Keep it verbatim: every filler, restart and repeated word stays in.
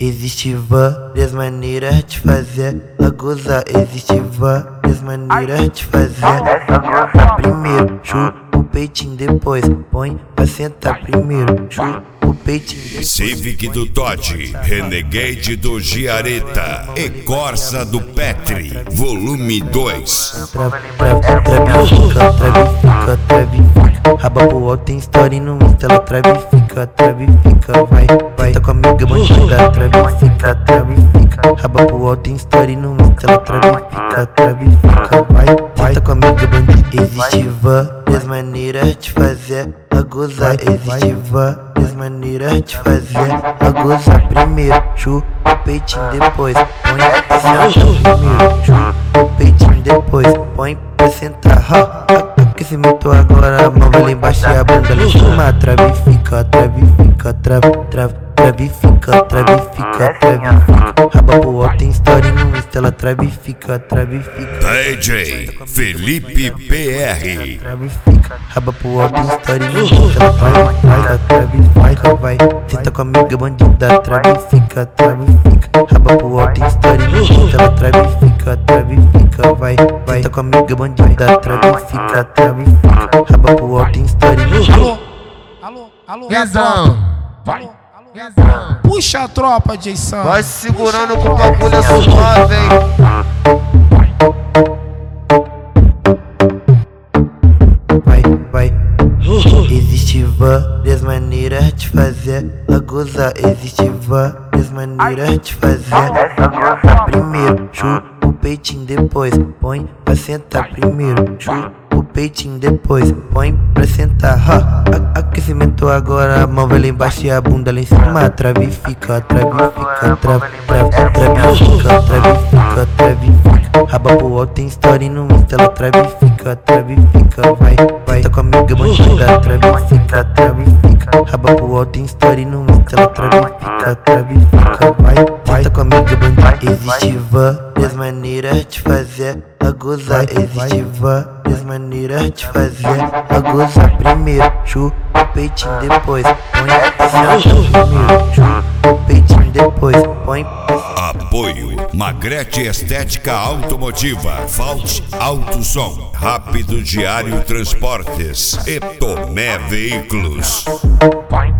Existe várias maneiras de fazer a gozar. Existe várias maneiras de fazer. Primeiro, chupa o peitinho, depois põe pra sentar. Primeiro, chupa o peitinho, depois Civic do Totti, Renegade do Giareta e Corsa do Petri, volume dois. Trava, trava, trava, fica, trava, fica, trava, fica. Raba pro alto, tem story no Insta, ela trava e fica, trava e fica, vai, vai. Tá com a amiga bandida, trava e fica, trava e fica. Raba pro alto, tem story no Insta, ela trava e fica, trava e fica, vai, vai. Tá com a amiga bandida. Existe várias maneiras de fazer a gozar. Existe várias maneiras de fazer a gozar. Primeiro, chupa o peitinho, depois põe pra sentar. Primeiro, chupa o peitinho, depois põe pra sentar. Ha, ha. Aquecimento agora, a mão vai lá embaixo e a bunda lá em cima. Trava e fica, trava e fica, trava, trava, trava e fica, trava e fica, trava e fica. Raba pro alto, tem story no Insta, ela trava e fica, trava e fica. D J Felipe P R. Trava e fica, raba pro alto, tem story no Insta, ela vai, vai, trava e fica, vai. Senta com a amiga bandida, trava e fica, trava e fica. Raba pro alto, tem story no Insta, ela trava e fica, trava e fica, vai, vai. Senta com a amiga bandida, trava e fica, trava e fica. Raba pro alto, tem story no Insta. Alô, alô, alô, Rezão, vai, Rezão. Puxa a tropa, Jason. Vai segurando com o bagulho é suave, hein. Vai, vai. Existe várias maneiras de fazer a gozar. Existe várias maneiras de fazer. Primeiro, chupa o peitinho, depois põe pra sentar. Primeiro, chupa o peitinho, depois põe pra sentar. Ha, a- aquecimento agora, a mão vai lá embaixo e a bunda lá em cima. Trava e fica, trava e fica, trava, trava, trava e fica, trava e fica, trava e fica. Raba pro alto, tem story no Insta, ela trava e fica, trava e fica, vai, vai. Tá com a amiga bandida, trava e fica, trava e fica. Raba pro alto, tem story no Insta, ela trava e fica, trava e fica, vai, vai. Tá com a amiga bandida. Existe várias maneiras de fazer a gozar. Existe várias maneiras de fazer a gozar. Primeiro, chupa o peitinho, depois põe pra sentar. Primeiro, chupa o peitinho, depois põe pra Apoio Magrete Estética Automotiva, Fault Auto Som, Rápido Diário Transportes e Tomé Veículos.